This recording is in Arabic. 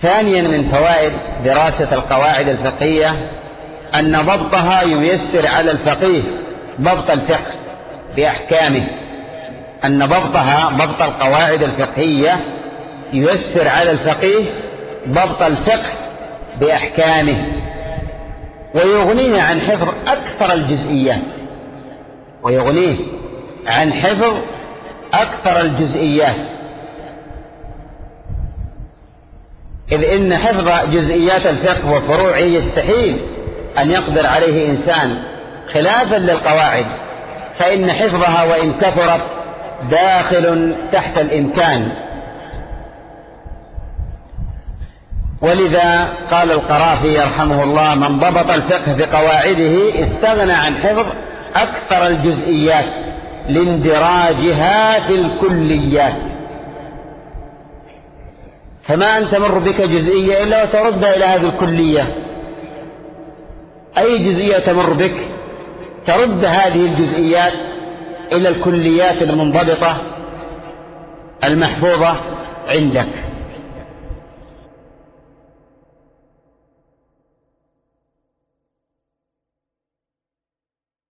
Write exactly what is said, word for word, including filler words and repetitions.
ثانيا من فوائد دراسة القواعد الفقهية أن ضبطها ييسر على الفقيه ضبط الفقه بأحكامه، أن ضبطها ضبط القواعد الفقهية ييسر على الفقيه ضبط الفقه بأحكامه، ويغنيه عن حفظ أكثر الجزئيات ويغنيه عن حفظ أكثر الجزئيات إذ إن حفظ جزئيات الفقه وفروعه يستحيل أن يقدر عليه إنسان، خلافا للقواعد فإن حفظها وإن كثرت داخل تحت الإمكان. ولذا قال القرافي يرحمه الله: من ضبط الفقه بقواعده استغنى عن حفظ أكثر الجزئيات لاندراجها في الكليات. فما أن تمر بك جزئية إلا وتردها إلى هذه الكلية، أي جزئية تمر بك ترد هذه الجزئيات إلى الكليات المنضبطة المحفوظة عندك.